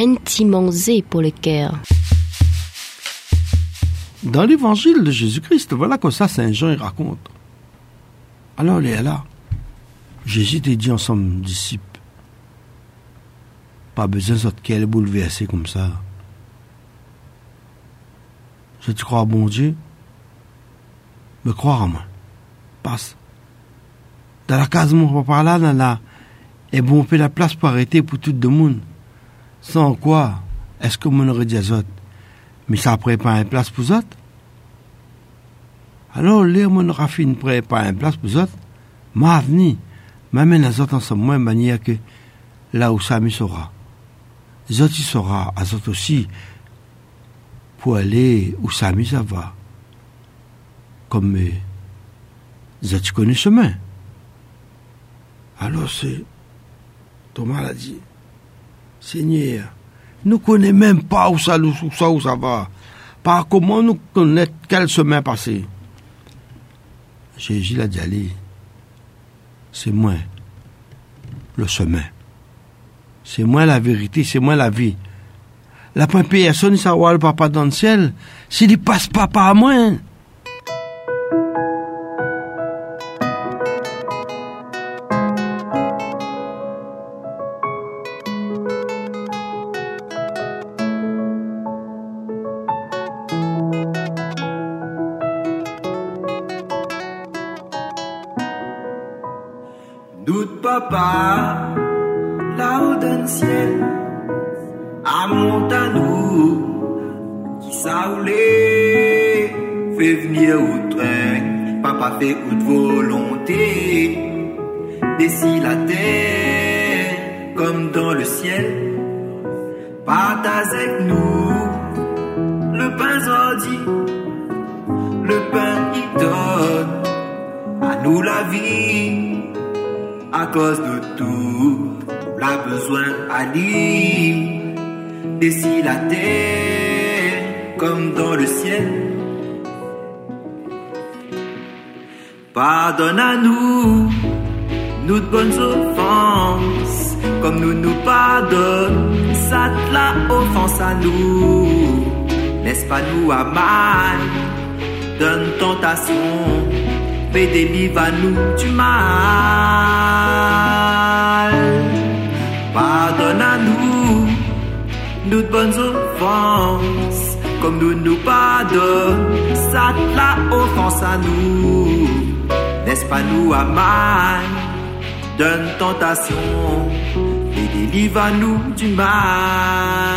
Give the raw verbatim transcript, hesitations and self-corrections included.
intimement-zé pour le cœur. Dans l'évangile de Jésus-Christ, voilà comme ça Saint Jean il raconte. Alors il est là. Jésus t'a dit ensemble, disciples, pas besoin de qu'elle est bouleversée comme ça. Je te crois, bon Dieu, me croire à moi. Passe. Dans la case, mon papa là, dans la, et bon, on fait la place pour arrêter pour tout le monde. Sans quoi, est-ce que mon aurait dit à autres? Mais ça prépare une place pour eux. Alors, là, mon aura fait une prépare une place pour eux. Ma venir, m'amène à autres ensemble, moi, de manière que là où ça me sera. Les autres, ils saura, à autres aussi, pour aller où ça me ça va. Comme, euh, les autres, ils connaissent le chemin. Alors, c'est, Thomas l'a dit, Seigneur, nous ne connaissons même pas où ça, où ça, où ça va. Par comment nous connaître quel chemin passer. Jésus l'a dit, allez, c'est moi le chemin. C'est moi la vérité, c'est moi la vie. La première personne, ça va le papa dans le ciel, s'il ne passe pas par moi. Doute papa, là-haut dans le ciel, à nous, qui s'aoulait, fait venir au train, papa fait haute volonté, d'ici la terre, comme dans le ciel, partage avec nous, le pain zordi, le pain il donne, à nous la vie. À cause de tout, la besoin à dire, d'ici la terre, comme dans le ciel. Pardonne à nous, nous de bonnes offenses, comme nous nous pardonnons, ça te la offense à nous. Laisse pas nous à mal, donne tentation, mais délivre-nous du mal. Pardonne à nous, nous de bonnes offenses, comme nous nous pardonnons, ça la offense à nous. Laisse pas nous à mal, donne tentation, et délivre-nous du mal.